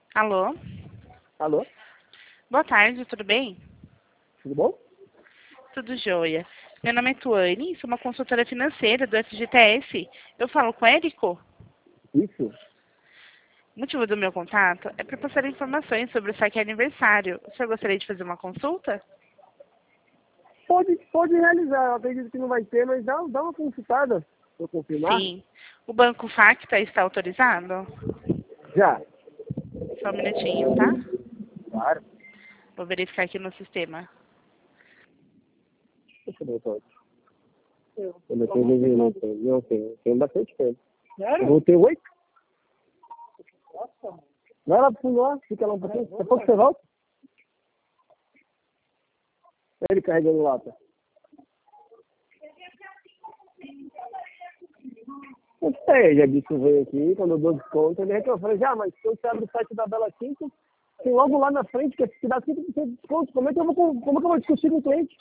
Alô? Alô? Boa tarde, tudo bem? Tudo bom? Tudo jóia. Meu nome é Tuane, sou uma consultora financeira do FGTS. Eu falo com o Érico? Isso? O motivo do meu contato é para passar informações sobre o saque aniversário. O senhor gostaria de fazer uma consulta? Pode realizar. Eu acredito que não vai ter, mas dá uma consultada para confirmar. Sim. O Banco Facta está autorizado? Já. Só um minutinho, tá? Claro. Vou verificar aqui no sistema. Deixa eu ver, pode. Eu não tenho não tenho bastante tempo. Sério? Eu vou ter 8. Vai lá pro fundo lá, fica lá um pouquinho. Daqui a pouco você volta. Ele carregando lata. Não sei, já disse que veio aqui, quando eu dou desconto, ele reclamou. Eu falei, mas se você abre o site da Bela 5, tem logo lá na frente que te dá 5% de desconto. Como é que eu vou discutir com o cliente?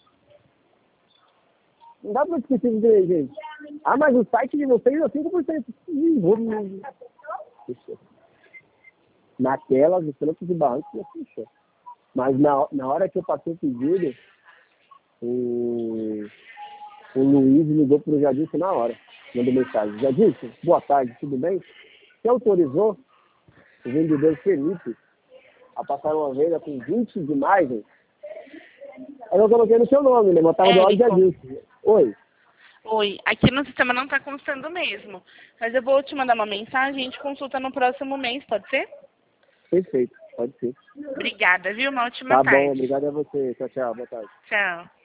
Não dá pra discutir com o cliente, gente. Mas o site de vocês é 5%. Fechou. Naquela, dos trancos e barrancos, não fechou. Mas na hora que eu passei o pedido, o Luiz ligou pro Jadilson na hora. Mandou mensagem. Jadilson, boa tarde, tudo bem? Você autorizou o vendedor Felipe a passar uma venda com 20 de margem? Aí eu coloquei no seu nome, né? Botava do lado de Jadilson. Oi. Oi, aqui no sistema não está constando mesmo. Mas eu vou te mandar uma mensagem e a gente consulta no próximo mês, pode ser? Perfeito, pode ser. Obrigada, viu? Uma ótima Tá tarde. bom, obrigado a você. Tchau, tchau, boa tarde. Tchau.